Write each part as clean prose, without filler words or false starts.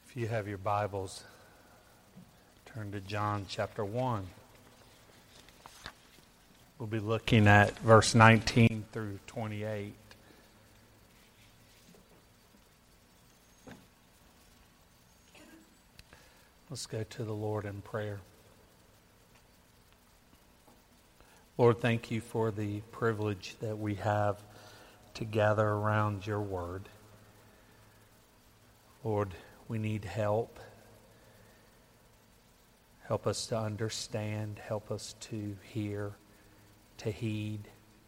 If you have your Bibles, turn to John chapter 1. We'll be looking at verse 19 through 28. Let's go to the Lord in prayer. Lord, thank you for the privilege that we have to gather around your word. Lord, we need help. Help us to understand. Help us to hear, to heed.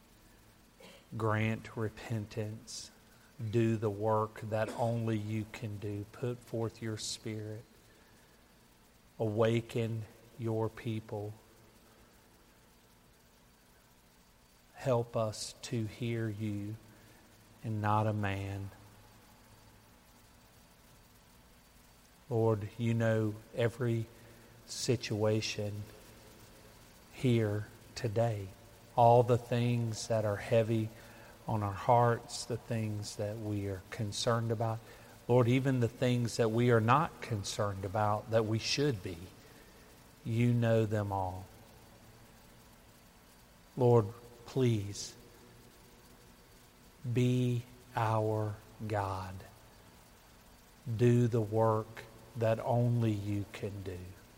Grant repentance. Do the work that only you can do. Put forth your Spirit. Awaken your people. Help us to hear you and not a man. Lord, you know every situation here today. All the things that are heavy on our hearts, the things that we are concerned about. Lord, even the things that we are not concerned about, that we should be. You know them all. Lord, please be our God. Do the work that only you can do.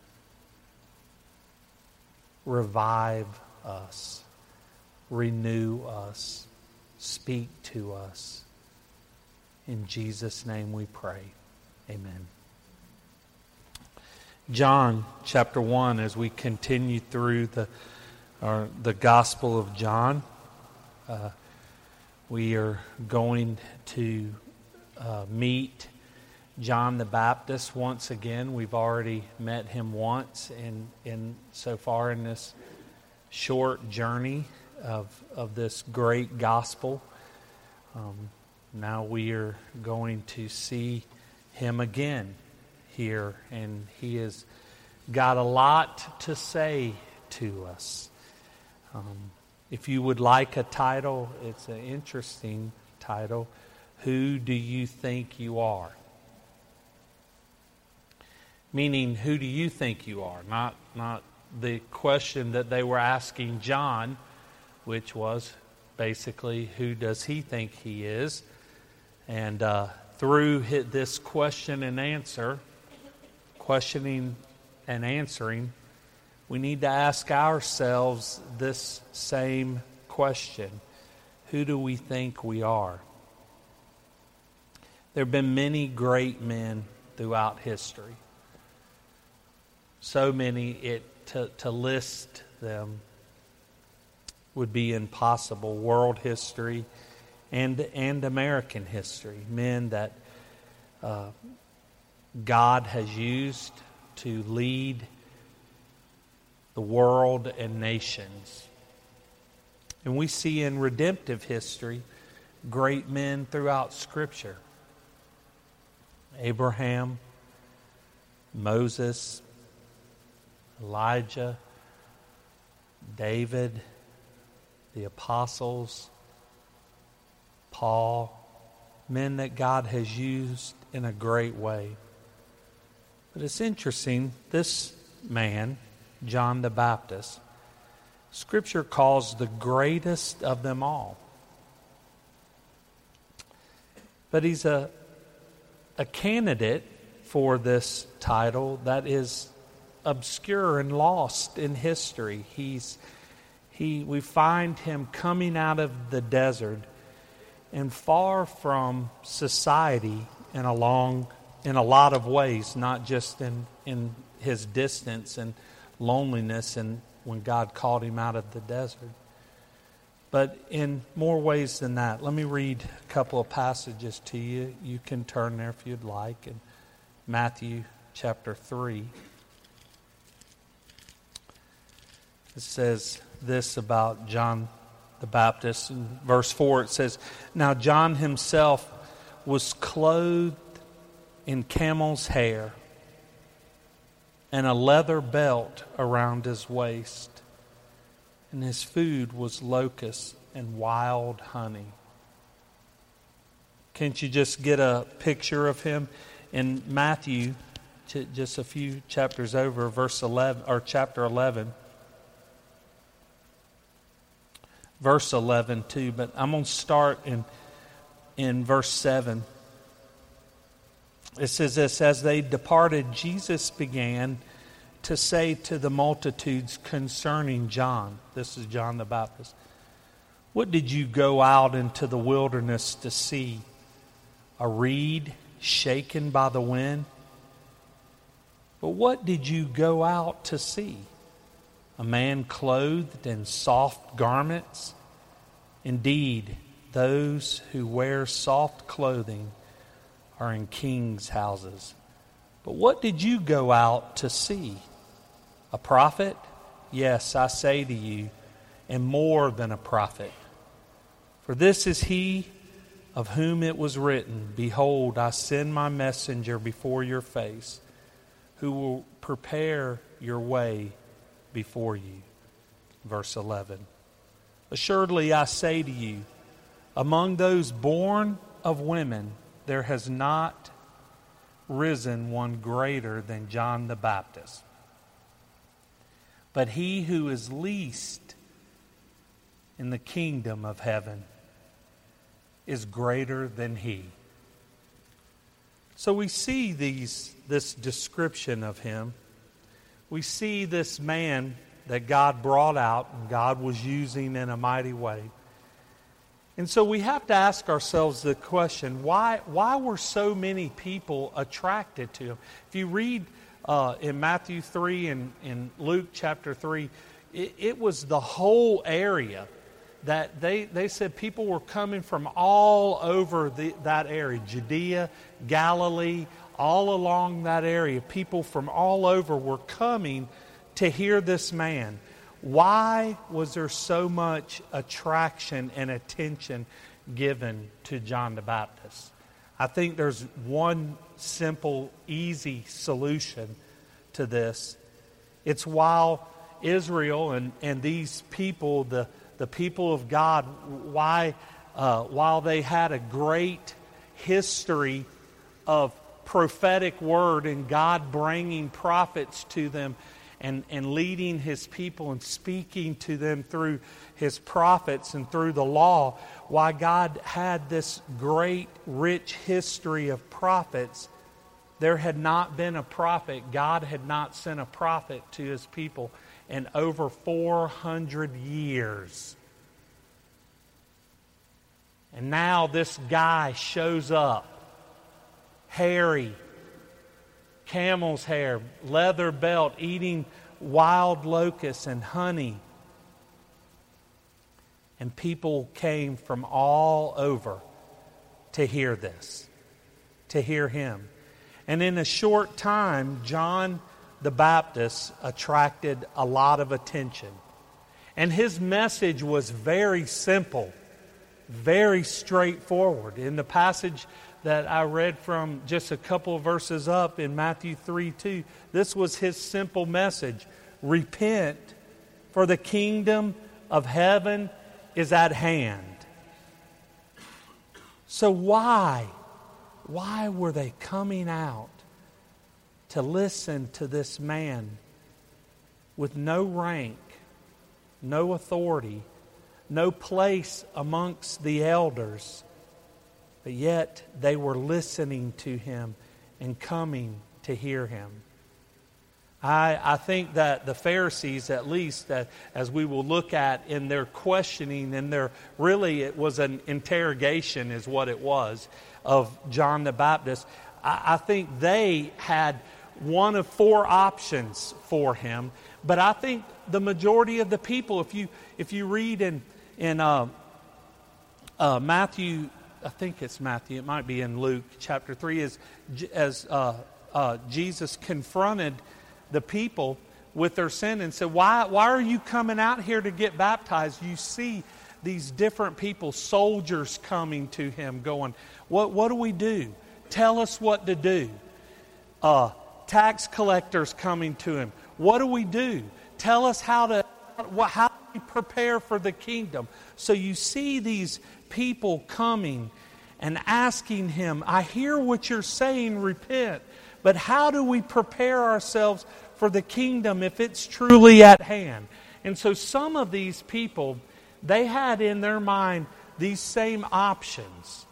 Revive us. Renew us. Speak to us. In Jesus' name we pray. Amen. John chapter 1, as we continue through the Gospel of John, we are going to meet John the Baptist once again. We've already met him once in so far in this short journey of this great gospel. Now we are going to see him again here, and he has got a lot to say to us. If you would like a title, it's an interesting title. Who do you think you are? Meaning, who do you think you are? Not the question that they were asking John, which was basically, who does he think he is? And through this question and answer, questioning and answering, we need to ask ourselves this same question. Who do we think we are? There have been many great men throughout history. So many, to list them would be impossible. World history and American history. Men that God has used to lead the world and nations. And we see in redemptive history great men throughout Scripture. Abraham, Moses, Elijah, David, the apostles, Paul, men that God has used in a great way. But it's interesting, this man, John the Baptist, Scripture calls the greatest of them all. But he's a candidate for this title that is obscure and lost in history. We find him coming out of the desert and far from society in a lot of ways, not just in his distance and loneliness and when God called him out of the desert, but in more ways than that. Let me read a couple of passages to you. You can turn there if you'd like. In Matthew chapter 3. It says this about John the Baptist. In verse 4 it says, "Now John himself was clothed in camel's hair and a leather belt around his waist, and his food was locusts and wild honey." Can't you just get a picture of him? in Matthew, just a few chapters over, verse 11 or chapter 11, verse 11 too. But I'm going to start in verse 7. It says this: as they departed, Jesus began to say to the multitudes concerning John. This is John the Baptist. What did you go out into the wilderness to see? A reed shaken by the wind? But what did you go out to see? A man clothed in soft garments? Indeed, those who wear soft clothing are in kings' houses. But what did you go out to see? A prophet? Yes, I say to you, and more than a prophet. For this is he of whom it was written, behold, I send my messenger before your face, who will prepare your way before you. Verse 11. Assuredly I say to you, among those born of women, there has not risen one greater than John the Baptist. But he who is least in the kingdom of heaven is greater than he. So we see this description of him. We see this man that God brought out and God was using in a mighty way. And so we have to ask ourselves the question, why were so many people attracted to him? If you read in Matthew 3 and in Luke chapter 3, it was the whole area that they said people were coming from all over that area, Judea, Galilee, all along that area. People from all over were coming to hear this man. Why was there so much attraction and attention given to John the Baptist? I think there's one simple, easy solution to this. It's while Israel and these people, the people of God, while they had a great history of prophetic word and God bringing prophets to them and leading His people and speaking to them through His prophets and through the law, why God had this great, rich history of prophets, there had not been a prophet, God had not sent a prophet to His people in over 400 years. And now this guy shows up, hairy, camel's hair, leather belt, eating wild locusts and honey. And people came from all over to hear this, to hear him. And in a short time, John the Baptist attracted a lot of attention. And his message was very simple, very straightforward. In the passage that I read from just a couple of verses up in Matthew 3:2, this was his simple message. Repent, for the kingdom of heaven is at hand. So why were they coming out to listen to this man with no rank, no authority, no place amongst the elders, but yet they were listening to him and coming to hear him? I think that the Pharisees, at least, that as we will look at in their questioning, and it was an interrogation is what it was, of John the Baptist. I think they had one of four options for him. But I think the majority of the people, if you read in Matthew, I think it's Matthew, it might be in Luke chapter 3, as Jesus confronted the people with their sin and said, why are you coming out here to get baptized? You see these different people, soldiers coming to him going, what do we do? Tell us what to do. Tax collectors coming to him. What do we do? Tell us how do we prepare for the kingdom. So you see these people coming, and asking him, I hear what you're saying, repent, but how do we prepare ourselves for the kingdom if it's truly at hand? And so some of these people, they had in their mind these same options.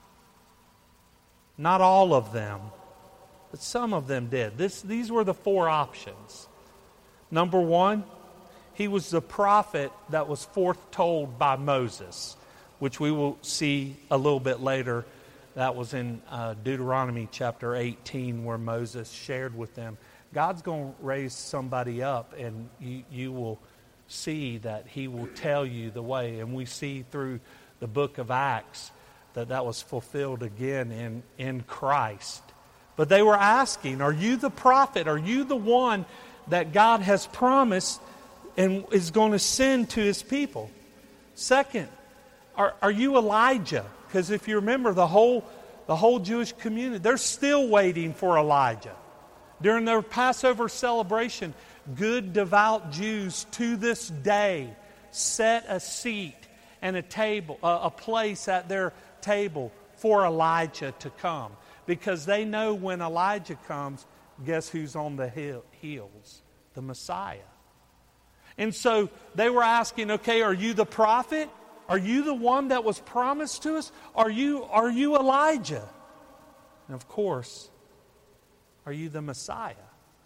Not all of them, but some of them did. These were the four options. Number one, he was the prophet that was foretold by Moses, which we will see a little bit later. That was in Deuteronomy chapter 18, where Moses shared with them, God's going to raise somebody up, and you will see that he will tell you the way. And we see through the book of Acts that was fulfilled again in Christ. But they were asking, are you the prophet? Are you the one that God has promised and is going to send to his people? Second, are you Elijah? Because if you remember, the whole Jewish community, they're still waiting for Elijah. During their Passover celebration, good, devout Jews to this day set a seat and a table, a place at their table for Elijah to come. Because they know when Elijah comes, guess who's on the heels? The Messiah. And so they were asking, okay, are you the prophet? Are you the one that was promised to us? Are you Elijah? And of course, are you the Messiah?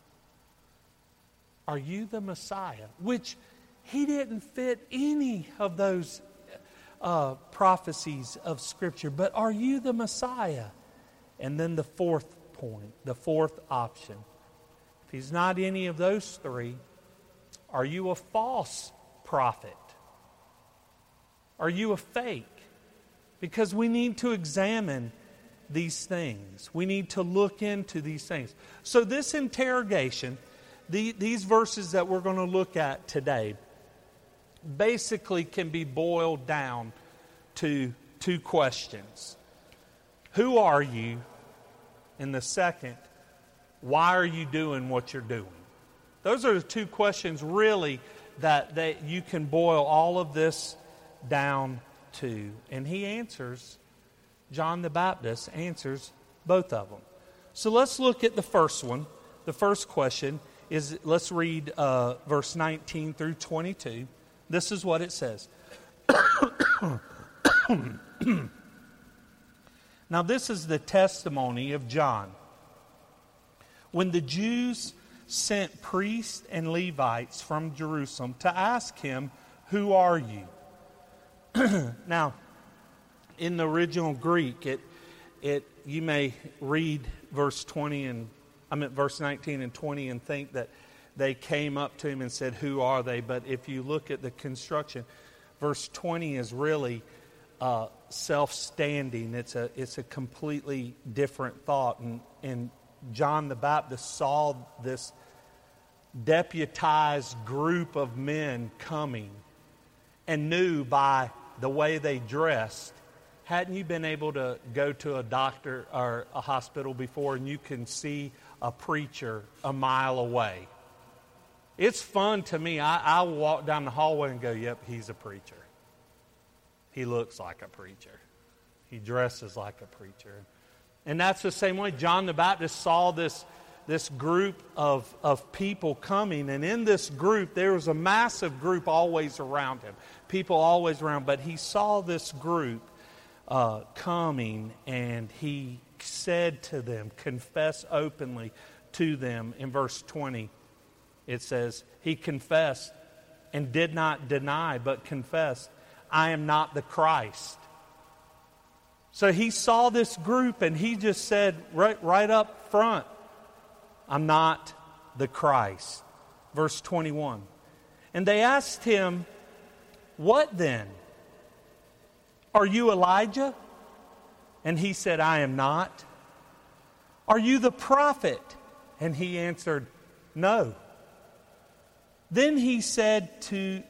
Are you the Messiah? Which he didn't fit any of those prophecies of Scripture. But are you the Messiah? And then the fourth point, the fourth option. If he's not any of those three, are you a false prophet? Are you a fake? Because we need to examine these things. We need to look into these things. So this interrogation, these verses that we're going to look at today, basically can be boiled down to two questions. Who are you? And the second, why are you doing what you're doing? Those are the two questions really that you can boil all of this down to. And he answers, John the Baptist answers both of them. So let's look at the first one. The first question is, let's read verse 19 through 22. This is what it says. Now this is the testimony of John. When the Jews sent priests and Levites from Jerusalem to ask him, who are you? Now, in the original Greek, you may read verse 19 and 20 and think that they came up to him and said, who are they? But if you look at the construction, verse 20 is really self-standing. It's a completely different thought. And John the Baptist saw this deputized group of men coming and knew by the way they dressed. Hadn't you been able to go to a doctor or a hospital before and you can see a preacher a mile away? It's fun to me. I walk down the hallway and go, yep, he's a preacher. He looks like a preacher. He dresses like a preacher. And that's the same way John the Baptist saw this group of people coming. And in this group, there was a massive group always around him. People always around. But he saw this group coming, and he said to them, confess openly to them. In verse 20, it says, he confessed and did not deny, but confessed, I am not the Christ. So he saw this group and he just said right up front, I'm not the Christ. Verse 21. And they asked him, what then? Are you Elijah? And he said, I am not. Are you the prophet? And he answered, no. Then they said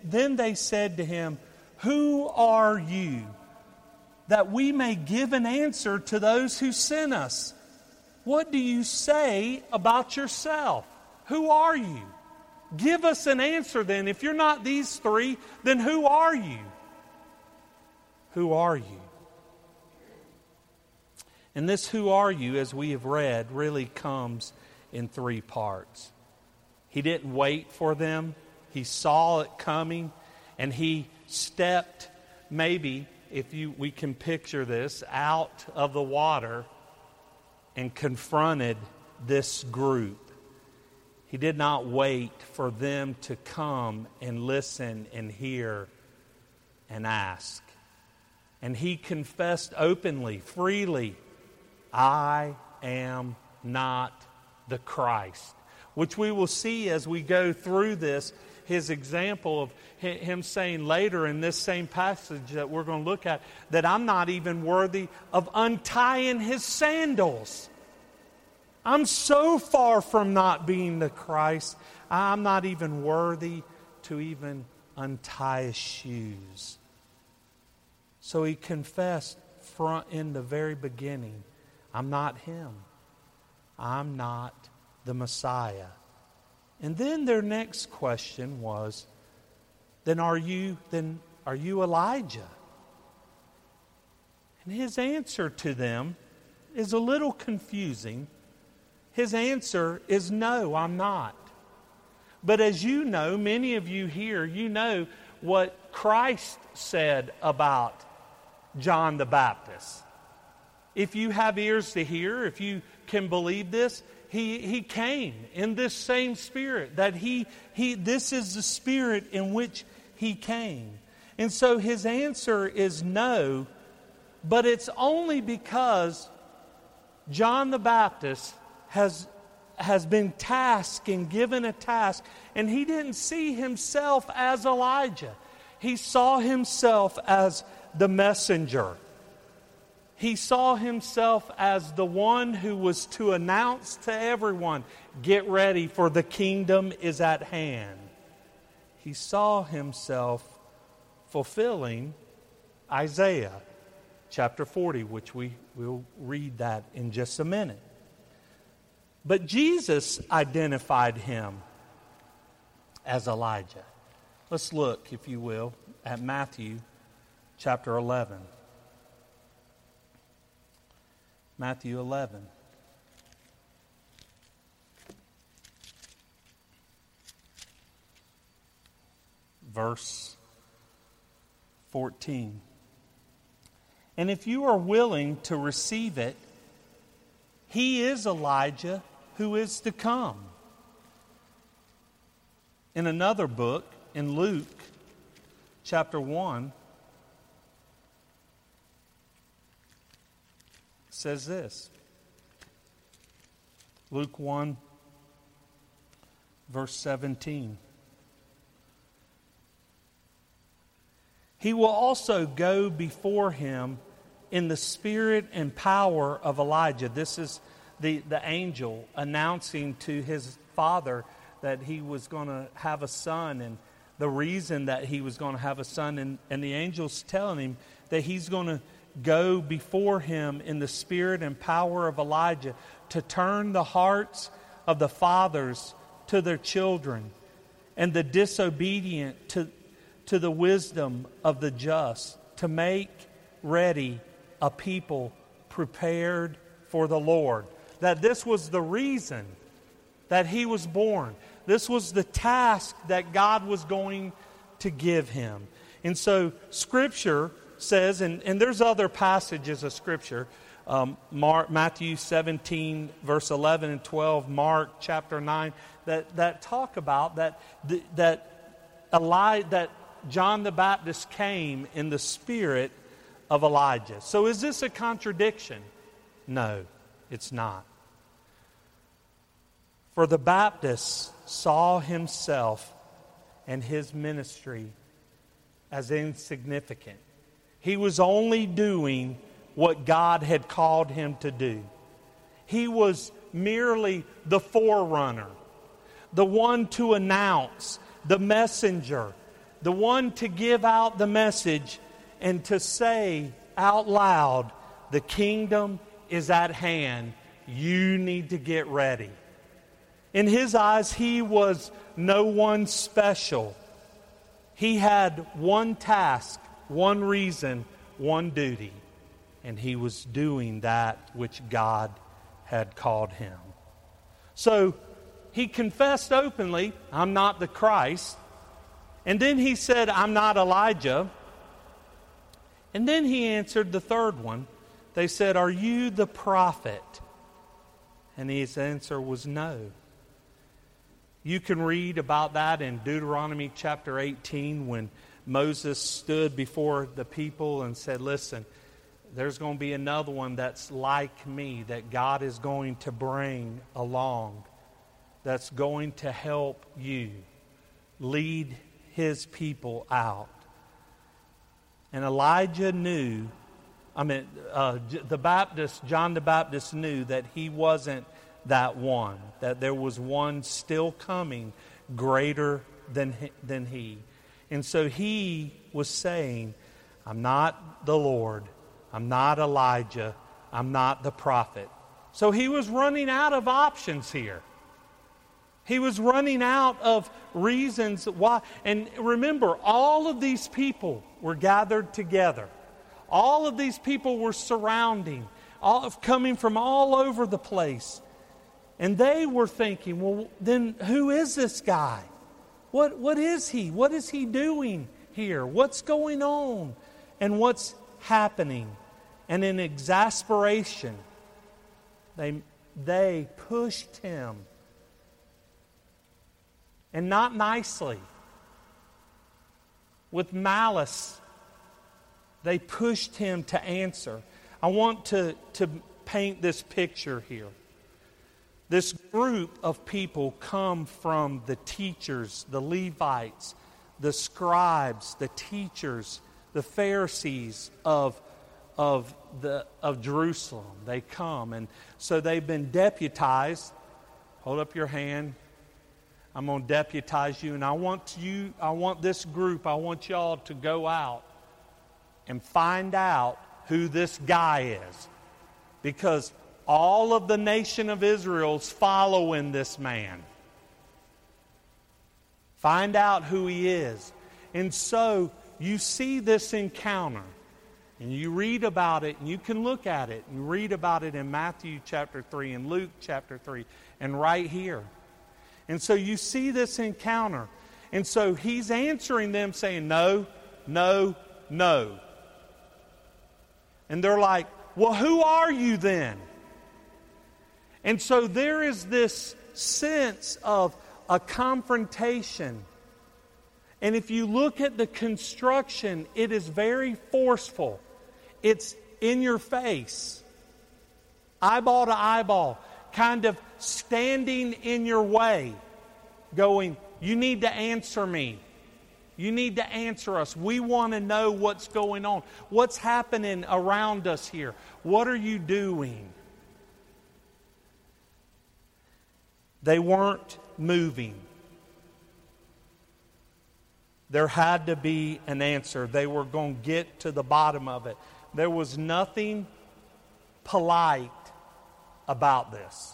to him, who are you? That we may give an answer to those who sent us. What do you say about yourself? Who are you? Give us an answer then. If you're not these three, then who are you? Who are you? And this "who are you," as we have read, really comes in three parts. He didn't wait for them. He saw it coming, and he stepped, maybe, we can picture this, out of the water and confronted this group. He did not wait for them to come and listen and hear and ask. And he confessed openly, freely, "I am not the Christ." Which we will see as we go through this, his example of him saying later in this same passage that we're going to look at, that I'm not even worthy of untying his sandals. I'm so far from not being the Christ, I'm not even worthy to even untie his shoes. So he confessed in the very beginning, I'm not him. I'm not the Messiah. And then their next question was, then are you Elijah? And his answer to them is a little confusing. His answer is, no, I'm not. But as you know, many of you here, you know what Christ said about John the Baptist. If you have ears to hear, if you can believe this, he came in this same spirit, that this is the spirit in which he came. And so his answer is no, but it's only because John the Baptist has been tasked and given a task, and he didn't see himself as Elijah. He saw himself as the messenger. He saw himself as the one who was to announce to everyone, get ready, for the kingdom is at hand. He saw himself fulfilling Isaiah chapter 40, which we will read that in just a minute. But Jesus identified him as Elijah. Let's look, if you will, at Matthew chapter 11. Matthew 11. Verse 14. And if you are willing to receive it, he is Elijah who is to come. In another book, in Luke chapter 1, says this. Luke 1, verse 17. He will also go before him in the spirit and power of Elijah. This is the angel announcing to his father that he was going to have a son, and the reason that he was going to have a son, and the angel's telling him that he's going to go before him in the spirit and power of Elijah to turn the hearts of the fathers to their children and the disobedient to the wisdom of the just, to make ready a people prepared for the Lord. That this was the reason that he was born. This was the task that God was going to give him. And so Scripture says, and there's other passages of Scripture, Matthew 17, verse 11 and 12, Mark chapter 9, that talk about that John the Baptist came in the spirit of Elijah. So is this a contradiction? No, it's not. For the Baptist saw himself and his ministry as insignificant. He was only doing what God had called him to do. He was merely the forerunner, the one to announce, the messenger, the one to give out the message and to say out loud, the kingdom is at hand. You need to get ready. In his eyes, he was no one special. He had one task, one reason, one duty. and he was doing that which God had called him. So he confessed openly, I'm not the Christ. And then he said, I'm not Elijah. And then he answered the third one. They said, are you the prophet? And his answer was no. You can read about that in Deuteronomy chapter 18 when Moses stood before the people and said, listen, there's going to be another one that's like me that God is going to bring along, that's going to help you lead his people out. And Elijah knew, John the Baptist knew that he wasn't that one, that there was one still coming greater than he. And so he was saying, I'm not the Lord, I'm not Elijah, I'm not the prophet. So he was running out of options here. He was running out of reasons why. And remember, all of these people were gathered together. All of these people were surrounding, coming from all over the place. And they were thinking, well, then who is this guy? What is he? What is he doing here? What's going on? And what's happening? And in exasperation, they pushed him. And not nicely. With malice, they pushed him to answer. I want to paint this picture here. This group of people come from the teachers, the Levites, the scribes, the teachers, the Pharisees of Jerusalem. They come, and so they've been deputized. Hold up your hand. I'm going to deputize you, and I want this group, I want y'all to go out and find out who this guy is. Because all of the nation of Israel's following this man. Find out who he is. And so you see this encounter, and you read about it, and you can look at it, and read about it in Matthew chapter 3 and Luke chapter 3, and right here. And so you see this encounter. And so he's answering them saying, no, no, no. And they're like, well, who are you then? And so there is this sense of a confrontation. And if you look at the construction, it is very forceful. It's in your face, eyeball to eyeball, kind of standing in your way, going, you need to answer me. You need to answer us. We want to know what's going on. What's happening around us here? What are you doing? They weren't moving. There had to be an answer. They were going to get to the bottom of it. There was nothing polite about this.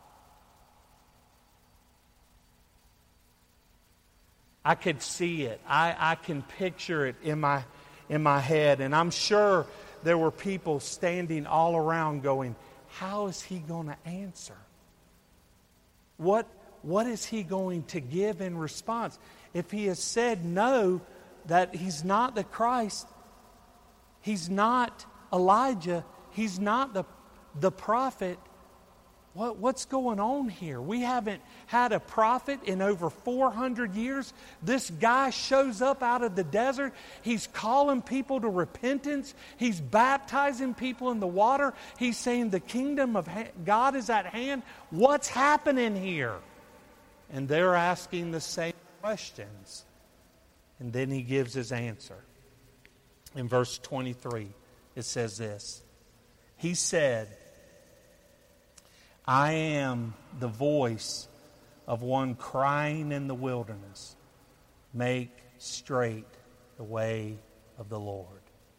I could see it. I can picture it in my head. And I'm sure there were people standing all around going, how is he going to answer? What is he going to give in response? If he has said no, that he's not the Christ, he's not Elijah, he's not the prophet, what's going on here? We haven't had a prophet in over 400 years. This guy shows up out of the desert. He's calling people to repentance. He's baptizing people in the water. He's saying the kingdom of God is at hand. What's happening here? And they're asking the same questions. And then he gives his answer. In verse 23, it says this. He said, I am the voice of one crying in the wilderness, make straight the way of the Lord.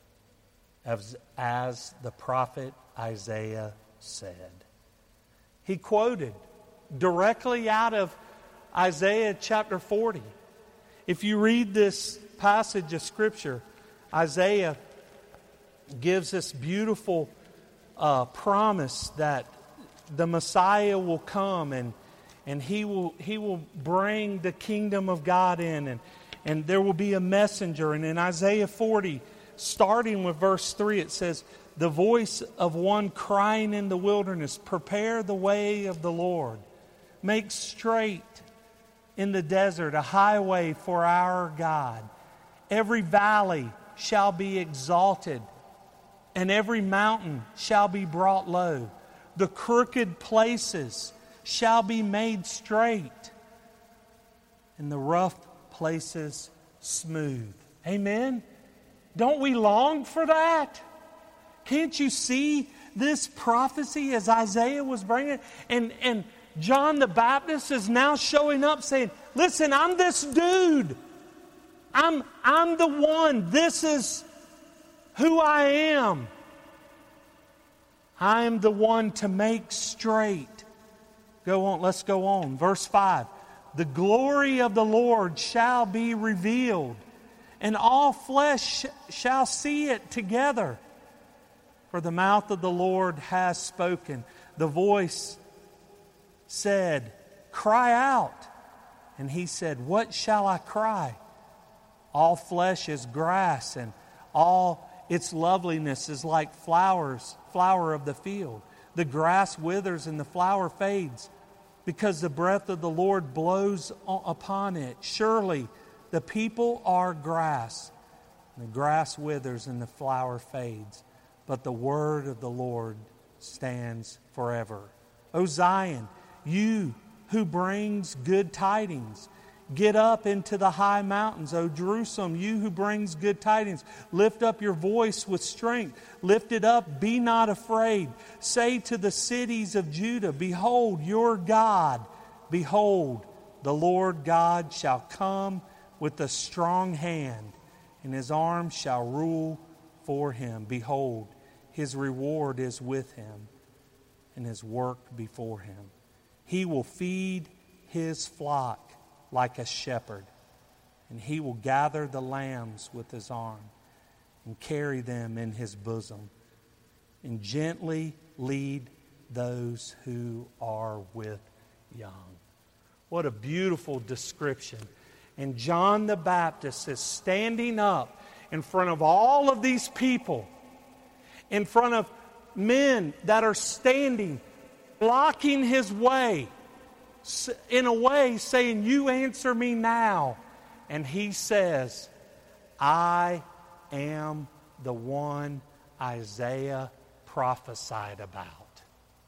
As the prophet Isaiah said. He quoted directly out of Isaiah chapter 40. If you read this passage of Scripture, Isaiah gives this beautiful promise that the Messiah will come and he will bring the kingdom of God in, and there will be a messenger. And in Isaiah 40, starting with verse 3, it says, "The voice of one crying in the wilderness, prepare the way of the Lord. Make straight in the desert a highway for our God. Every valley shall be exalted, and every mountain shall be brought low. The crooked places shall be made straight, and the rough places smooth." Amen? Don't we long for that? Can't you see this prophecy as Isaiah was bringing? And John the Baptist is now showing up saying, listen, I'm this dude. I'm the one. This is who I am. I am the one to make straight. Go on, let's go on. Verse 5. "The glory of the Lord shall be revealed, and all flesh shall see it together. For the mouth of the Lord has spoken. The voice said, 'Cry out.' And he said, 'What shall I cry?' All flesh is grass, and all its loveliness is like flower of the field. The grass withers and the flower fades, because the breath of the Lord blows upon it. Surely the people are grass. The grass withers and the flower fades, but the word of the Lord stands forever. O Zion, you who brings good tidings, get up into the high mountains. O Jerusalem, you who brings good tidings, lift up your voice with strength. Lift it up, be not afraid. Say to the cities of Judah, behold your God. Behold, the Lord God shall come with a strong hand, and his arm shall rule for him. Behold, his reward is with him, and his work before him. He will feed his flock like a shepherd, and he will gather the lambs with his arm and carry them in his bosom, and gently lead those who are with young." What a beautiful description. And John the Baptist is standing up in front of all of these people, in front of men that are standing, blocking his way, in a way saying, "You answer me now." And he says, "I am the one Isaiah prophesied about.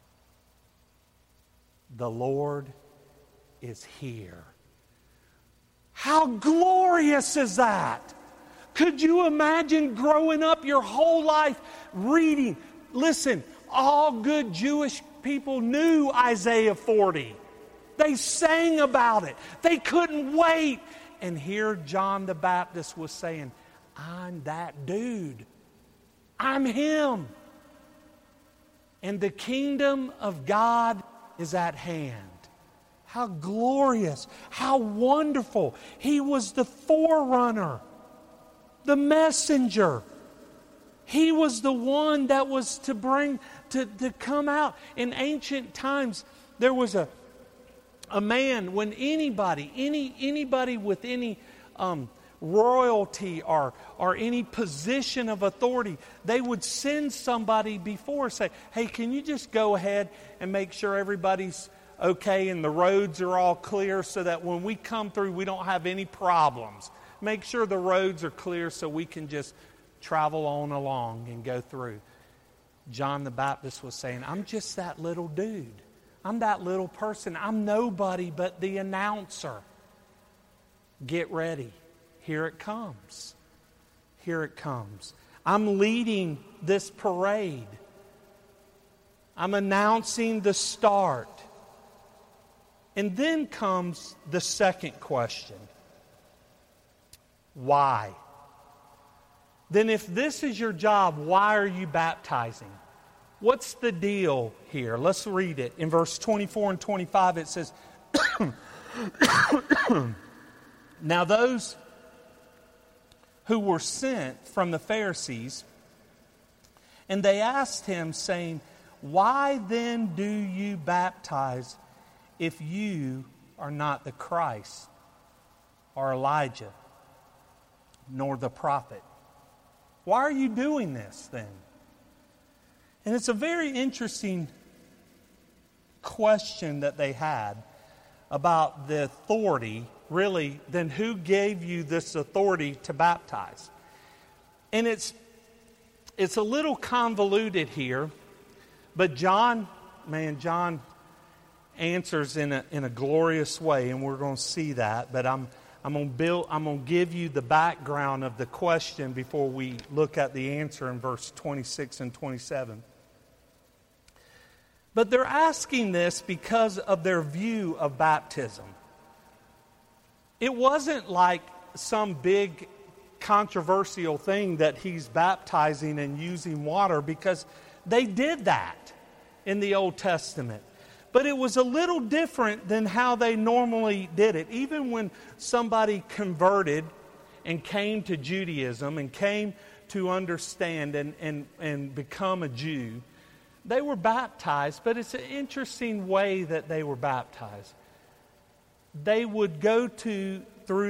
The Lord is here." How glorious is that? Could you imagine growing up your whole life reading? Listen, all good Jewish people knew Isaiah 40. They sang about it. They couldn't wait. And here John the Baptist was saying, "I'm that dude. I'm him. And the kingdom of God is at hand." How glorious. How wonderful. He was the forerunner, the messenger. He was the one that was to bring, to come out. In ancient times, there was a man, when anybody with any royalty or any position of authority, they would send somebody before, say, "Hey, can you just go ahead and make sure everybody's okay and the roads are all clear so that when we come through we don't have any problems. Make sure the roads are clear so we can just travel on along and go through." John the Baptist was saying, "I'm just that little dude. I'm that little person. I'm nobody but the announcer. Get ready. Here it comes. Here it comes. I'm leading this parade. I'm announcing the start." And then comes the second question. Why? Then if this is your job, why are you baptizing? What's the deal here? Let's read it. In verse 24 and 25 it says, "Now those who were sent from the Pharisees And they asked him, saying, "Why then do you baptize if you are not the Christ, or Elijah, nor the prophet? Why are you doing this then?" And it's a very interesting question that they had about the authority, really, then who gave you this authority to baptize? And it's a little convoluted here, but John answers in a glorious way, and we're going to see that. But I'm going to give you the background of the question before we look at the answer in verse 26 and 27. But they're asking this because of their view of baptism. It wasn't like some big controversial thing that he's baptizing and using water, because they did that in the Old Testament. But it was a little different than how they normally did it. Even when somebody converted and came to Judaism and came to understand and become a Jew, they were baptized, but it's an interesting way that they were baptized. They would go through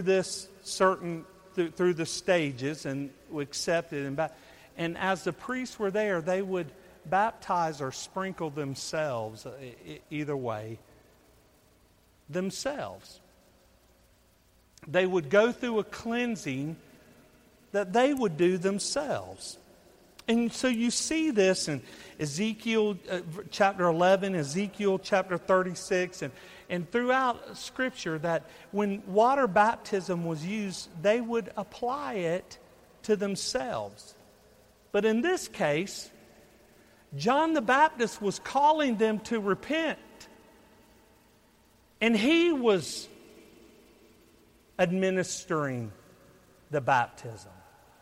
the stages and accept it. And as the priests were there, they would baptize or sprinkle themselves, either way, themselves. They would go through a cleansing that they would do themselves. And so you see this in Ezekiel chapter 11, Ezekiel chapter 36, and throughout Scripture, that when water baptism was used, they would apply it to themselves. But in this case, John the Baptist was calling them to repent. And he was administering the baptism.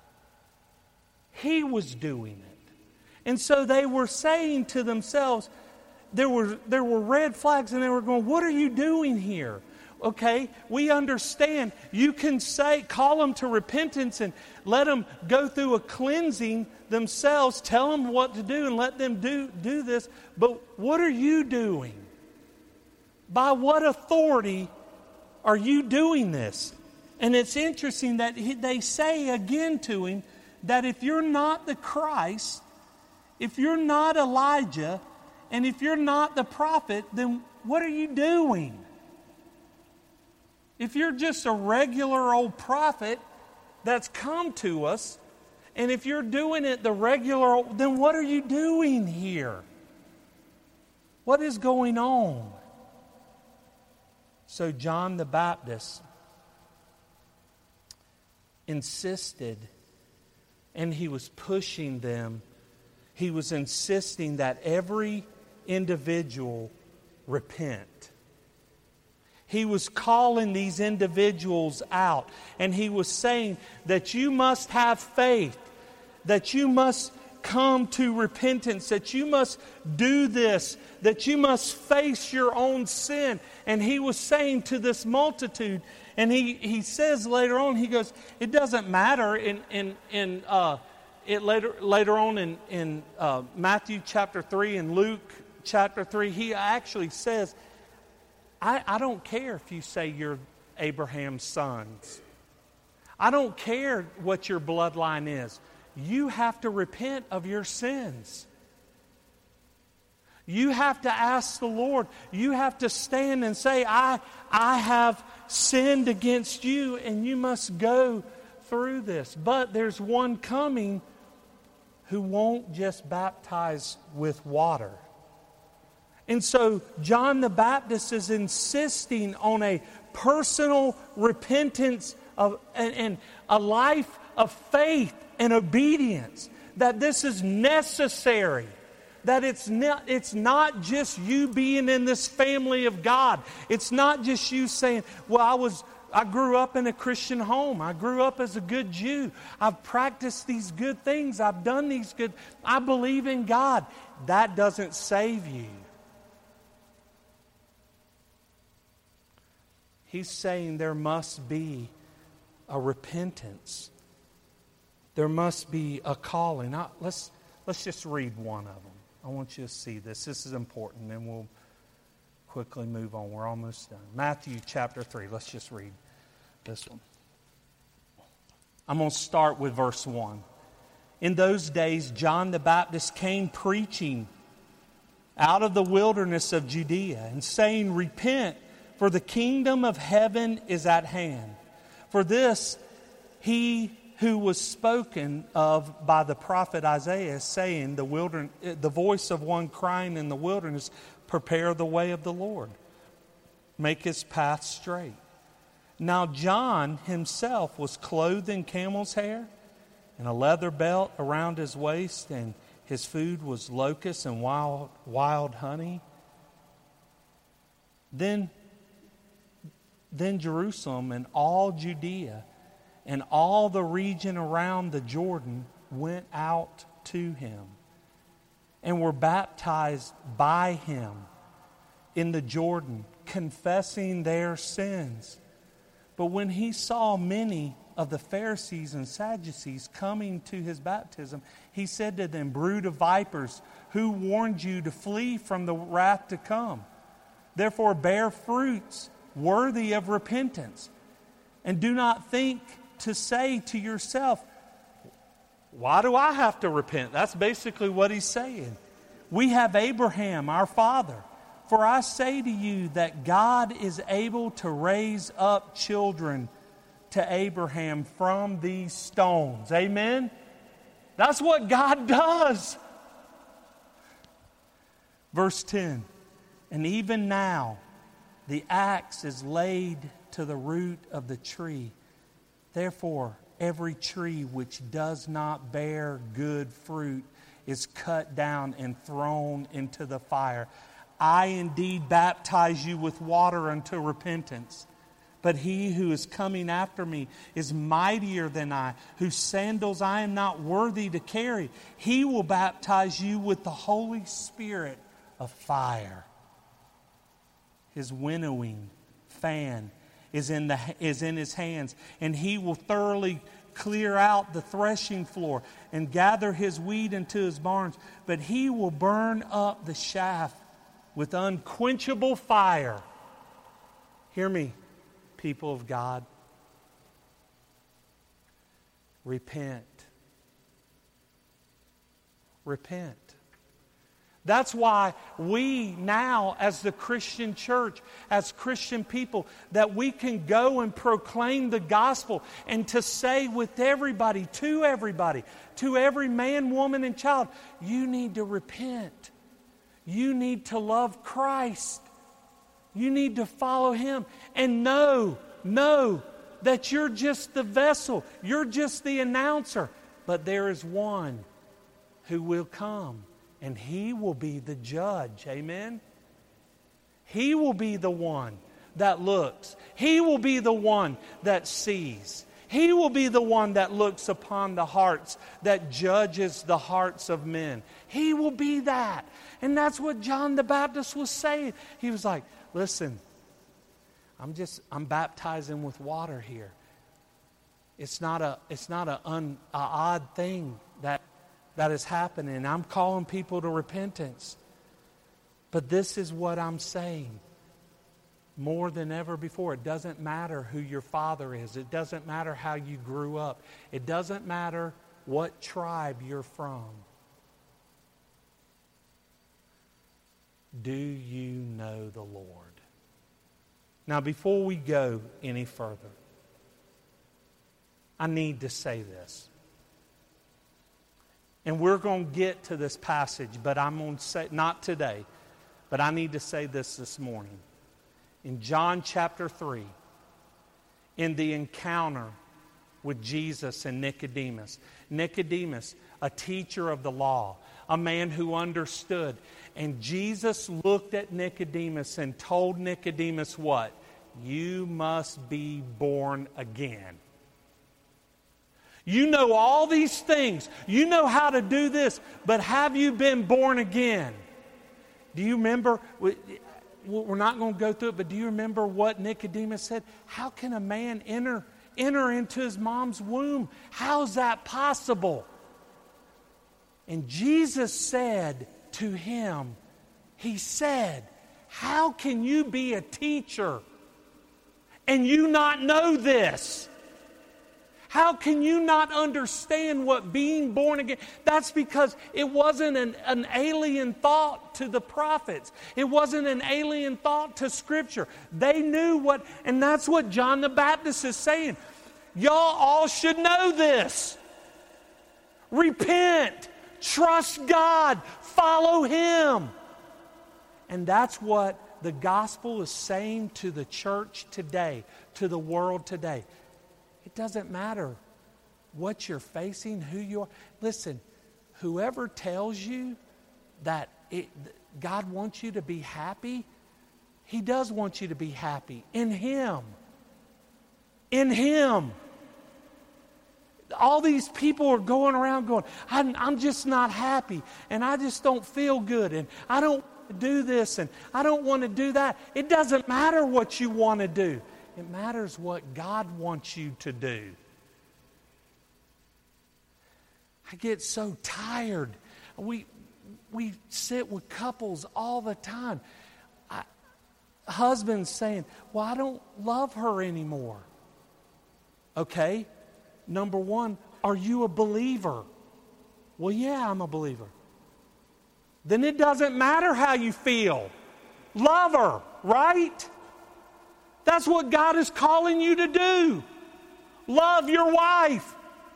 He was doing it. And so they were saying to themselves, there were red flags, and they were going, "What are you doing here? Okay, we understand. You can call them to repentance and let them go through a cleansing themselves. Tell them what to do and let them do this. But what are you doing? By what authority are you doing this?" And it's interesting that they say again to him that if you're not the Christ, if you're not Elijah, and if you're not the prophet, then what are you doing? If you're just a regular old prophet that's come to us, and if you're doing it the regular, then what are you doing here? What is going on? So John the Baptist insisted, and he was pushing them. He was insisting that every individual repent. He was calling these individuals out, and he was saying that you must have faith, that you must come to repentance, that you must do this, that you must face your own sin. And he was saying to this multitude, and he says later on, he goes, it doesn't matter later on in Matthew chapter 3 and Luke chapter 3, he actually says, I don't care if you say you're Abraham's sons. I don't care what your bloodline is. You have to repent of your sins. You have to ask the Lord. You have to stand and say, I have sinned against you, and you must go through this. But there's one coming who won't just baptize with water. And so John the Baptist is insisting on a personal repentance and a life of faith and obedience, that this is necessary, that it's not just you being in this family of God. It's not just you saying, well, I grew up in a Christian home. I grew up as a good Jew. I've practiced these good things. I've done these good. I believe in God. That doesn't save you. He's saying there must be a repentance. There must be a calling. Let's Let's just read one of them. I want you to see this. This is important, and we'll quickly move on. We're almost done. Matthew chapter 3. Let's just read this one. I'm going to start with verse 1. In those days, John the Baptist came preaching out of the wilderness of Judea and saying, "Repent, for the kingdom of heaven is at hand." For this he who was spoken of by the prophet Isaiah, saying, the voice of one crying in the wilderness, "Prepare the way of the Lord, make his path straight." Now John himself was clothed in camel's hair and a leather belt around his waist, and his food was locusts and wild honey. Then Jerusalem and all Judea and all the region around the Jordan went out to him and were baptized by him in the Jordan, confessing their sins. But when he saw many of the Pharisees and Sadducees coming to his baptism, he said to them, "Brood of vipers, who warned you to flee from the wrath to come? Therefore bear fruits worthy of repentance. And do not think to say to yourself, 'Why do I have to repent?'" That's basically what he's saying. "We have Abraham, our father. For I say to you that God is able to raise up children to Abraham from these stones." Amen? That's what God does. Verse 10. "And even now the axe is laid to the root of the tree. Therefore every tree which does not bear good fruit is cut down and thrown into the fire. I indeed baptize you with water unto repentance. But he who is coming after me is mightier than I, whose sandals I am not worthy to carry. He will baptize you with the Holy Spirit of fire. His winnowing fan is in his hands, and he will thoroughly clear out the threshing floor and gather his wheat into his barns. But he will burn up the chaff with unquenchable fire." Hear me, people of God. Repent. Repent. That's why we now, as the Christian church, as Christian people, that we can go and proclaim the gospel and to say with everybody, to every man, woman, and child, you need to repent. You need to love Christ. You need to follow Him. And know that you're just the vessel. You're just the announcer. But there is one who will come, and He will be the judge. Amen? He will be the one that looks. He will be the one that sees. He will be the one that looks upon the hearts, that judges the hearts of men. He will be that. And that's what John the Baptist was saying. He was like, "Listen, I'm baptizing with water here. It's not an odd thing that is happening. I'm calling people to repentance. But this is what I'm saying. More than ever before, it doesn't matter who your father is. It doesn't matter how you grew up. It doesn't matter what tribe you're from. Do you know the Lord?" Now, before we go any further, I need to say this. And we're going to get to this passage, but I'm going to say, not today, but I need to say this morning. In John chapter 3, in the encounter with Jesus and Nicodemus, a teacher of the law, a man who understood, and Jesus looked at Nicodemus and told Nicodemus what? You must be born again. You know all these things. You know how to do this, but have you been born again? Do you remember? We're not going to go through it, but do you remember what Nicodemus said? How can a man enter into his mom's womb? How's that possible? And Jesus said to him, He said, how can you be a teacher and you not know this? How can you not understand what being born again? That's because it wasn't an alien thought to the prophets. It wasn't an alien thought to Scripture. They knew what, and that's what John the Baptist is saying. Y'all all should know this. Repent. Trust God. Follow Him. And that's what the gospel is saying to the church today, to the world today. It doesn't matter what you're facing, who you are. Listen, whoever tells you that God wants you to be happy, He does want you to be happy in Him. In Him. All these people are going around going, I'm just not happy, and I just don't feel good, and I don't want to do this, and I don't want to do that. It doesn't matter what you want to do. It matters what God wants you to do. I get so tired. We sit with couples all the time. Husbands saying, well, I don't love her anymore. Okay, number one, are you a believer? Well, yeah, I'm a believer. Then it doesn't matter how you feel. Love her, right? That's what God is calling you to do. Love your wife.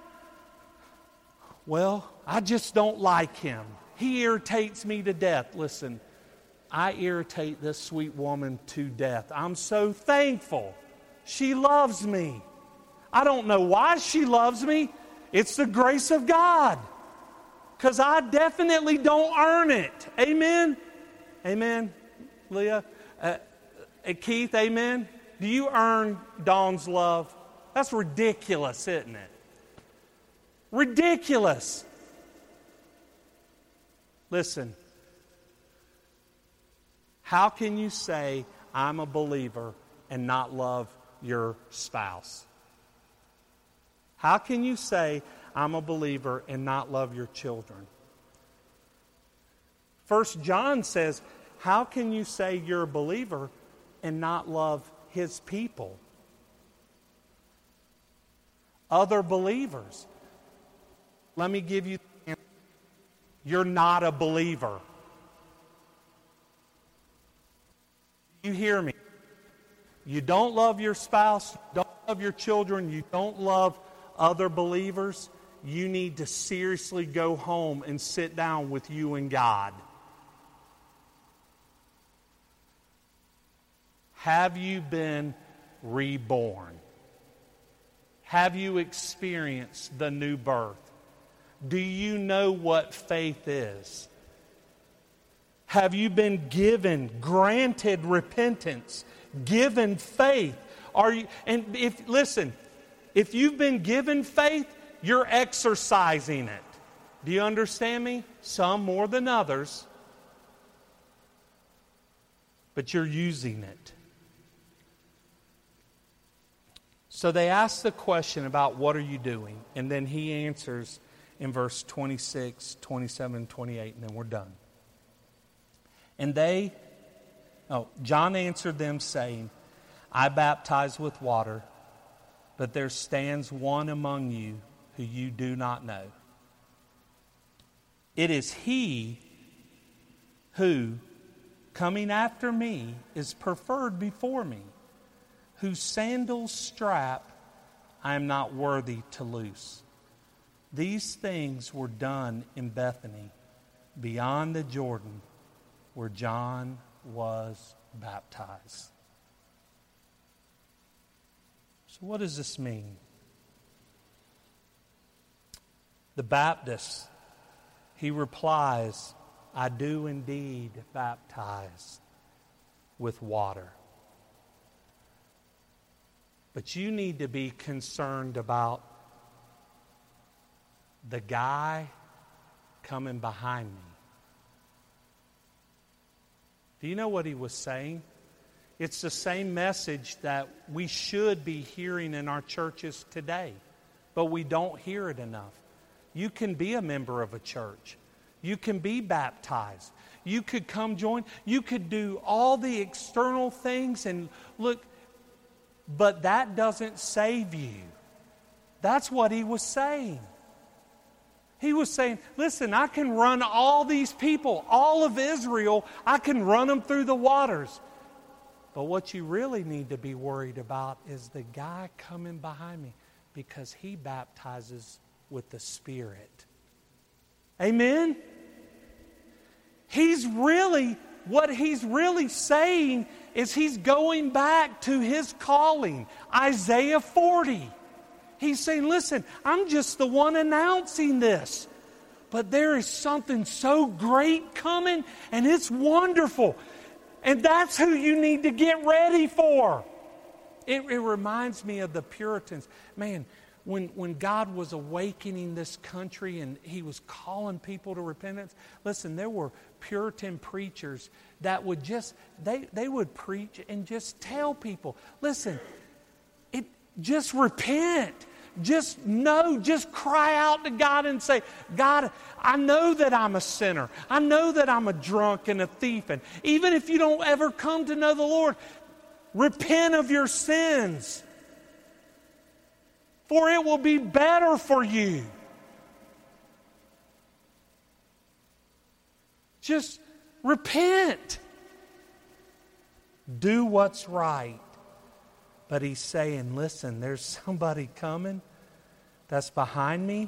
Well, I just don't like him. He irritates me to death. Listen, I irritate this sweet woman to death. I'm so thankful. She loves me. I don't know why she loves me. It's the grace of God. Because I definitely don't earn it. Amen? Amen, Leah? Keith, amen? Do you earn Dawn's love? That's ridiculous, isn't it? Ridiculous. Listen, how can you say, I'm a believer, and not love your spouse? How can you say, I'm a believer, and not love your children? 1 John says, how can you say you're a believer and not love His people? Other believers. Let me give you the answer. You're not a believer. You hear me? You don't love your spouse, you don't love your children, you don't love other believers. You need to seriously go home and sit down with you and God. Have you been reborn? Have you experienced the new birth? Do you know what faith is? Have you been granted repentance, given faith? If you've been given faith, you're exercising it. Do you understand me? Some more than others, but you're using it. So they ask the question about what are you doing? And then he answers in verse 26, 27, 28, and then we're done. And John answered them saying, I baptize with water, but there stands one among you who you do not know. It is he who, coming after me, is preferred before me, whose sandals strap I am not worthy to loose. These things were done in Bethany, beyond the Jordan, where John was baptized. So what does this mean? The Baptist, he replies, I do indeed baptize with water. But you need to be concerned about the guy coming behind me. Do you know what he was saying? It's the same message that we should be hearing in our churches today, but we don't hear it enough. You can be a member of a church. You can be baptized. You could come join. You could do all the external things and look, but that doesn't save you. That's what he was saying. He was saying, listen, I can run all these people, all of Israel, I can run them through the waters. But what you really need to be worried about is the guy coming behind me, because he baptizes with the Spirit. Amen? What he's really saying is he's going back to his calling. Isaiah 40. He's saying, listen, I'm just the one announcing this. But there is something so great coming, and it's wonderful. And that's who you need to get ready for. It reminds me of the Puritans. Man, when God was awakening this country and He was calling people to repentance, listen, there were Puritan preachers that would they would preach and just tell people, listen, just repent. Just cry out to God and say, God, I know that I'm a sinner. I know that I'm a drunk and a thief. And even if you don't ever come to know the Lord, repent of your sins. For it will be better for you. Just repent. Do what's right. But he's saying, listen, there's somebody coming that's behind me.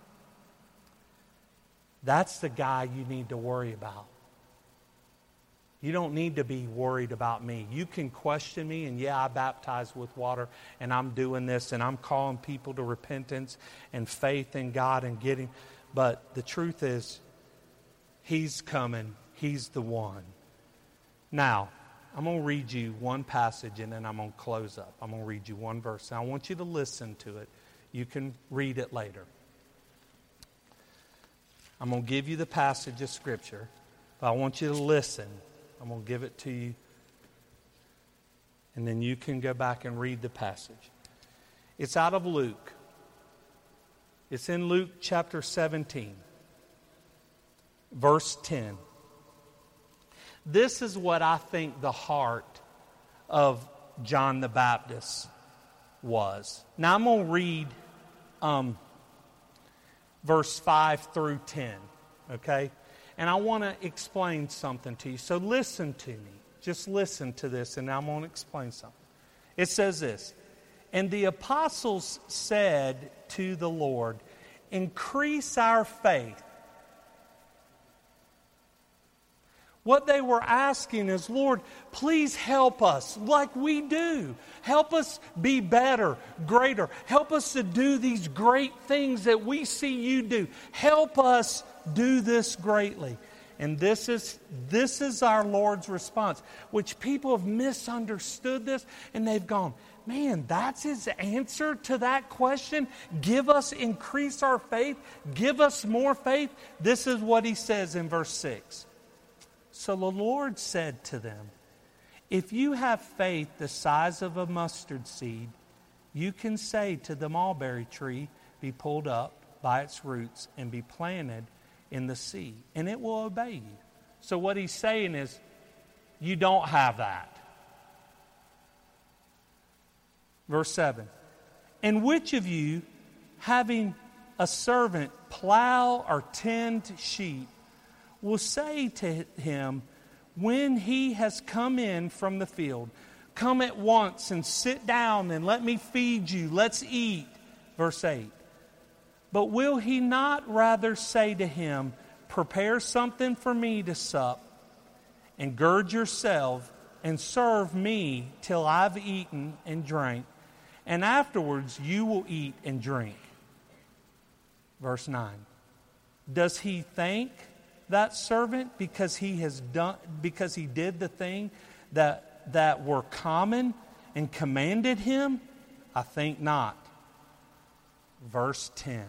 That's the guy you need to worry about. You don't need to be worried about me. You can question me, and yeah, I baptize with water, and I'm doing this, and I'm calling people to repentance and faith in God and getting. But the truth is, He's coming. He's the one. Now, I'm going to read you one passage and then I'm going to close up. I'm going to read you one verse. And I want you to listen to it. You can read it later. I'm going to give you the passage of Scripture, but I want you to listen. I'm going to give it to you. And then you can go back and read the passage. It's out of Luke. It's in Luke chapter 17, verse 10. This is what I think the heart of John the Baptist was. Now I'm going to read verse 5 through 10, okay? And I want to explain something to you. So listen to me. Just listen to this, and I'm going to explain something. It says this, and the apostles said to the Lord, increase our faith. What they were asking is, Lord, please help us like we do. Help us be better, greater. Help us to do these great things that we see you do. Help us do this greatly. And this is our Lord's response, which people have misunderstood this, and they've gone, man, that's His answer to that question? Increase our faith, give us more faith. This is what He says in verse 6. So the Lord said to them, if you have faith the size of a mustard seed, you can say to the mulberry tree, be pulled up by its roots and be planted in the sea, and it will obey you. So what He's saying is, you don't have that. Verse 7, and which of you, having a servant plow or tend sheep, will say to him, when he has come in from the field, come at once and sit down and let me feed you, let's eat. Verse 8, but will he not rather say to him, prepare something for me to sup, and gird yourself and serve me till I've eaten and drank, and afterwards you will eat and drink. Verse 9, does he thank that servant because he did the thing that were common and commanded him? I think not. Verse 10.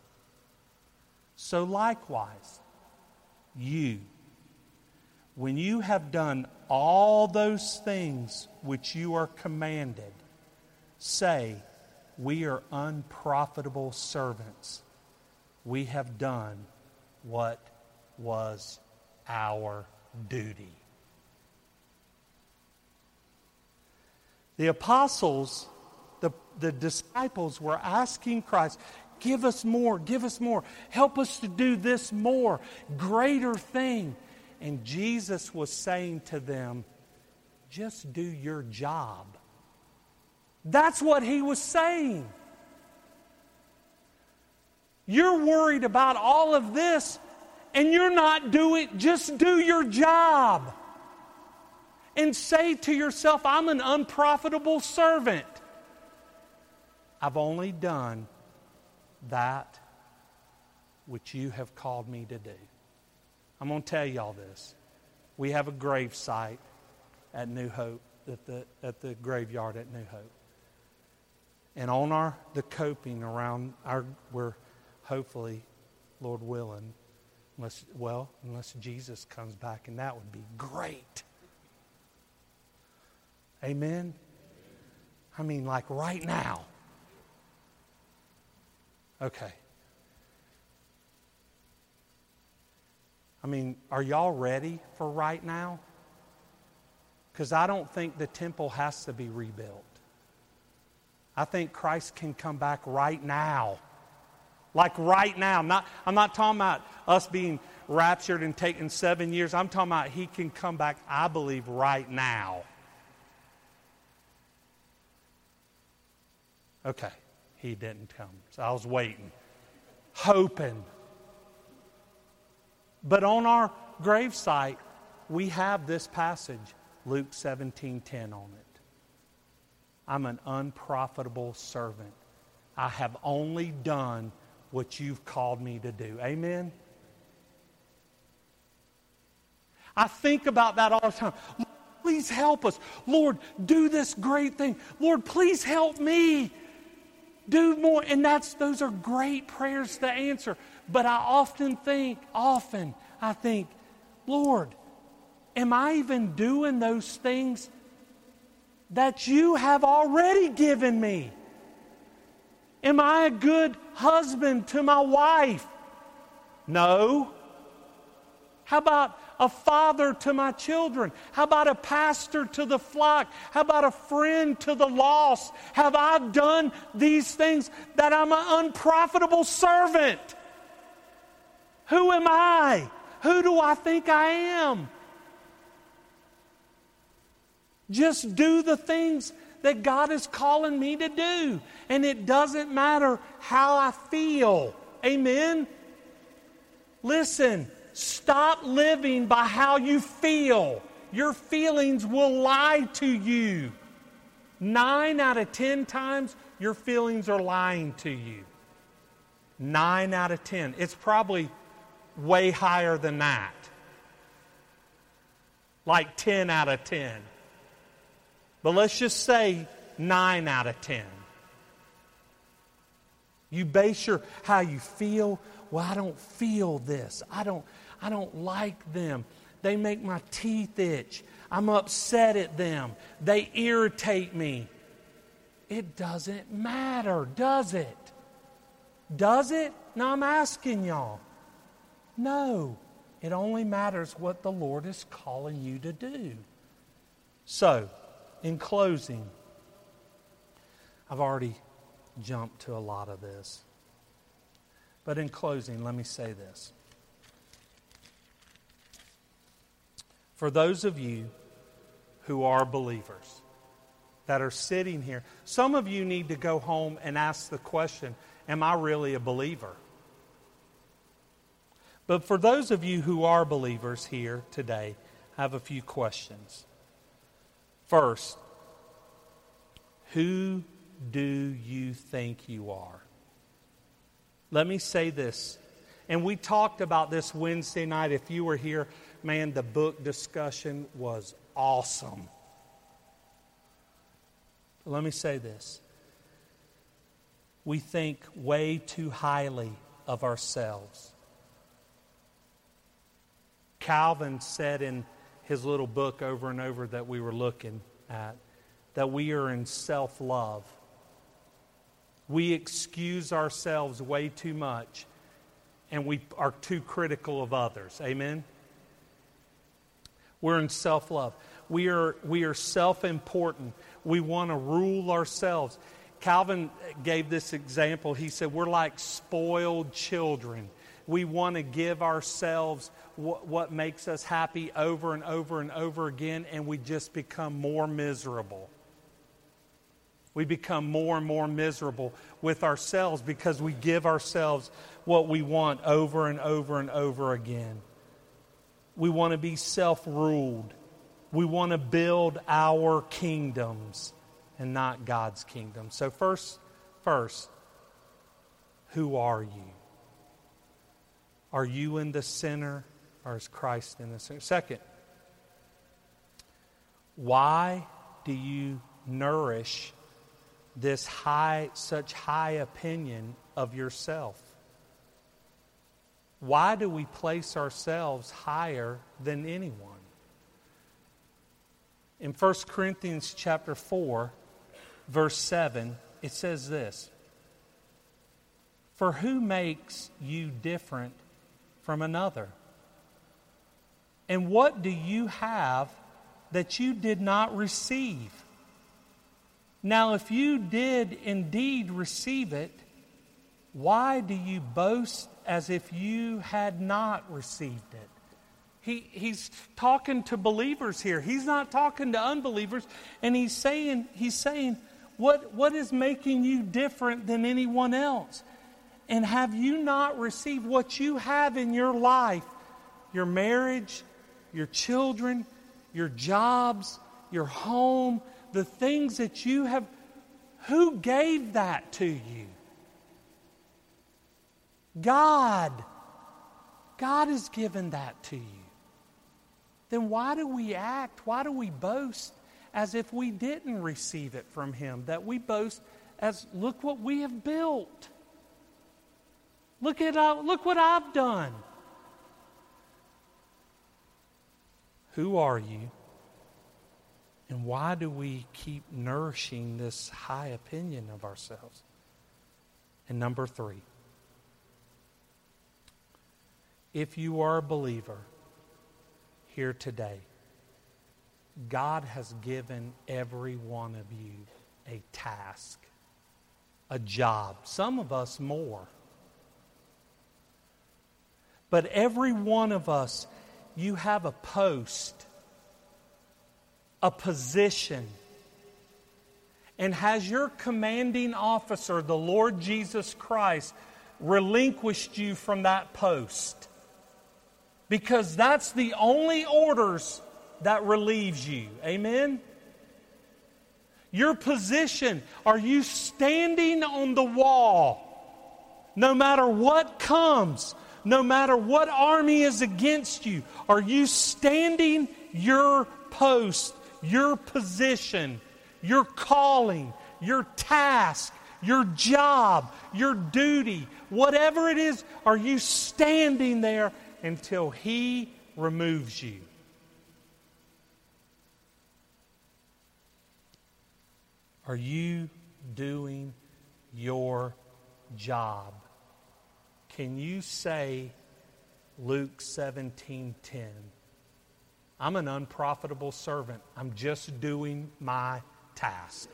So likewise, you, when you have done all those things which you are commanded, say, we are unprofitable servants. We have done what was our duty. The apostles, the disciples were asking Christ, give us more, help us to do this more, greater thing. And Jesus was saying to them, just do your job. That's what He was saying. You're worried about all of this and you're not doing, just do your job. And say to yourself, I'm an unprofitable servant. I've only done that which you have called me to do. I'm going to tell you all this. We have a grave site at New Hope, at the graveyard at New Hope. And on the coping around we're hopefully, Lord willing, unless Jesus comes back, and that would be great. Amen? I mean, like right now. Okay. I mean, are y'all ready for right now? Because I don't think the temple has to be rebuilt. I think Christ can come back right now. Like right now. I'm not talking about us being raptured and taking 7 years. I'm talking about He can come back, I believe, right now. Okay, He didn't come. So I was waiting, hoping. But on our gravesite, we have this passage, Luke 17:10 on it. I'm an unprofitable servant. I have only done what you've called me to do. Amen? I think about that all the time. Lord, please help us. Lord, do this great thing. Lord, please help me. Do more. And those are great prayers to answer. But I often think, Lord, am I even doing those things that you have already given me? Am I a good husband to my wife? No. How about a father to my children? How about a pastor to the flock? How about a friend to the lost? Have I done these things that I'm an unprofitable servant? Who am I? Who do I think I am? Just do the things that God is calling me to do. And it doesn't matter how I feel. Amen? Listen, stop living by how you feel. Your feelings will lie to you. 9 out of 10 times, your feelings are lying to you. 9 out of 10. It's probably way higher than that. Like 10 out of 10. But let's just say 9 out of 10. You base how you feel. Well, I don't feel this. I don't like them. They make my teeth itch. I'm upset at them. They irritate me. It doesn't matter, does it? Does it? No, I'm asking y'all. No. It only matters what the Lord is calling you to do. So, in closing, I've already jumped to a lot of this. But in closing, let me say this. For those of you who are believers that are sitting here, some of you need to go home and ask the question, am I really a believer? But for those of you who are believers here today, I have a few questions. First, who do you think you are? Let me say this, and we talked about this Wednesday night. If you were here, man, the book discussion was awesome. Let me say this. We think way too highly of ourselves. Calvin said in his little book over and over that we were looking at, that we are in self-love. We excuse ourselves way too much, and we are too critical of others. Amen? We're in self-love. We are self-important. We want to rule ourselves. Calvin gave this example. He said, we're like spoiled children. We want to give ourselves what makes us happy over and over and over again, and we just become more miserable. We become more and more miserable with ourselves because we give ourselves what we want over and over and over again. We want to be self-ruled. We want to build our kingdoms and not God's kingdom. So first, who are you? Are you in the center, or is Christ in the center? Second, why do you nourish such high opinion of yourself? Why do we place ourselves higher than anyone? In 1 Corinthians chapter 4, verse 7, it says this, "For who makes you different from another? And what do you have that you did not receive? Now, if you did indeed receive it, why do you boast as if you had not received it?" He's talking to believers here. He's not talking to unbelievers. And he's saying, what is making you different than anyone else? And have you not received what you have in your life? Your marriage, your children, your jobs, your home, the things that you have. Who gave that to you? God. God has given that to you. Then why do we act, why do we boast as if we didn't receive it from Him? That we boast as, look what we have built. Look what I've done. Who are you? And why do we keep nourishing this high opinion of ourselves? And number 3, if you are a believer here today, God has given every one of you a task, a job. Some of us more. But every one of us, you have a post, a position. And has your commanding officer, the Lord Jesus Christ, relinquished you from that post? Because that's the only orders that relieves you. Amen? Your position, are you standing on the wall? No matter what comes, no matter what army is against you, are you standing your post, your position, your calling, your task, your job, your duty, whatever it is, are you standing there until He removes you? Are you doing your job? Can you say Luke 17:10? I'm an unprofitable servant. I'm just doing my task.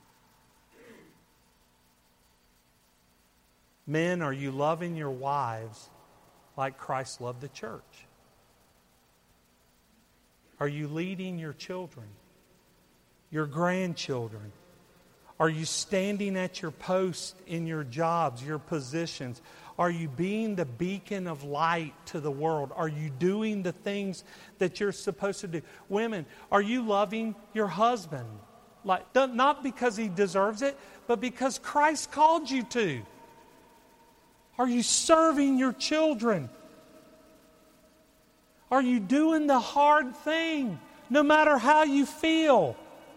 Men, are you loving your wives like Christ loved the church? Are you leading your children, your grandchildren? Are you standing at your post in your jobs, your positions? Are you being the beacon of light to the world? Are you doing the things that you're supposed to do? Women, are you loving your husband? Not because he deserves it, but because Christ called you to. Are you serving your children? Are you doing the hard thing, no matter how you feel?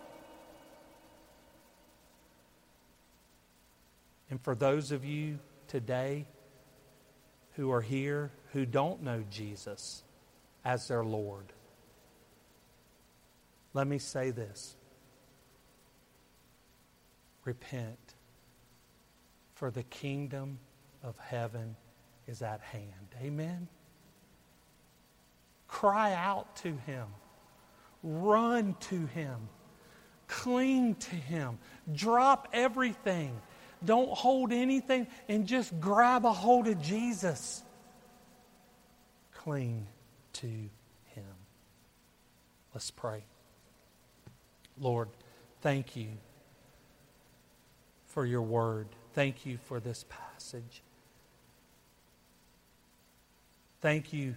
And for those of you today who are here who don't know Jesus as their Lord, let me say this. Repent, for the kingdom of heaven is at hand. Amen? Cry out to Him. Run to Him. Cling to Him. Drop everything. Don't hold anything and just grab a hold of Jesus. Cling to Him. Let's pray. Lord, thank You for Your word. Thank You for this passage. Thank You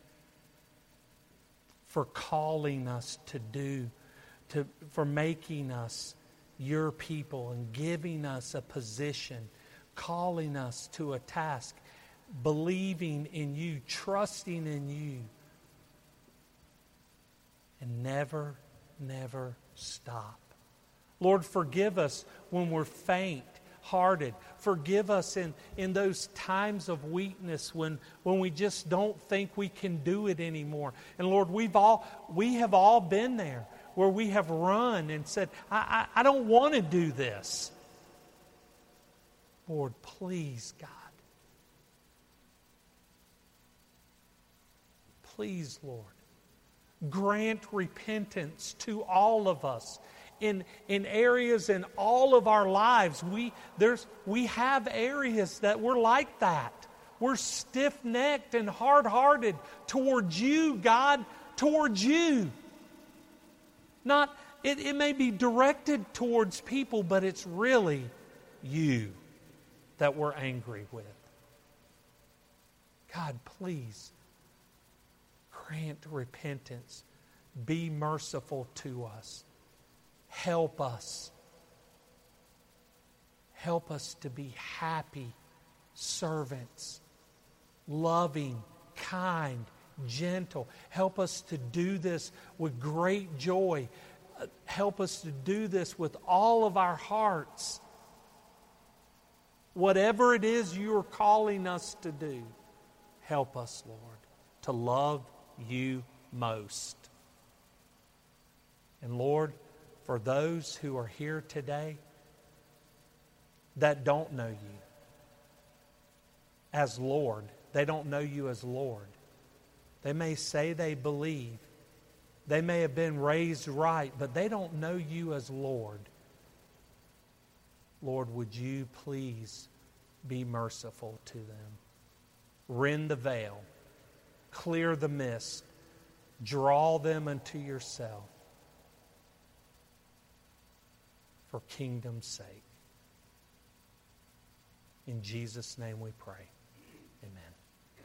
for calling us for making us Your people and giving us a position, calling us to a task, believing in You, trusting in You, and never stop. Lord, forgive us when we're faint-hearted. Forgive us in those times of weakness when we just don't think we can do it anymore. And Lord, we have all been there where we have run and said, I don't want to do this. Lord, please, God. Please, Lord, grant repentance to all of us in areas in all of our lives. We have areas that we're like that. We're stiff-necked and hard-hearted towards You, God, towards You. It may be directed towards people, but it's really You that we're angry with. God, please grant repentance. Be merciful to us. Help us. Help us to be happy servants, loving, kind, gentle. Help us to do this with great joy. Help us to do this with all of our hearts. Whatever it is You are calling us to do, help us, Lord, to love You most. And Lord, for those who are here today that don't know You as Lord, they don't know You as Lord. They may say they believe. They may have been raised right, but they don't know You as Lord. Lord, would You please be merciful to them? Rend the veil. Clear the mist. Draw them unto Yourself. For kingdom's sake. In Jesus' name we pray.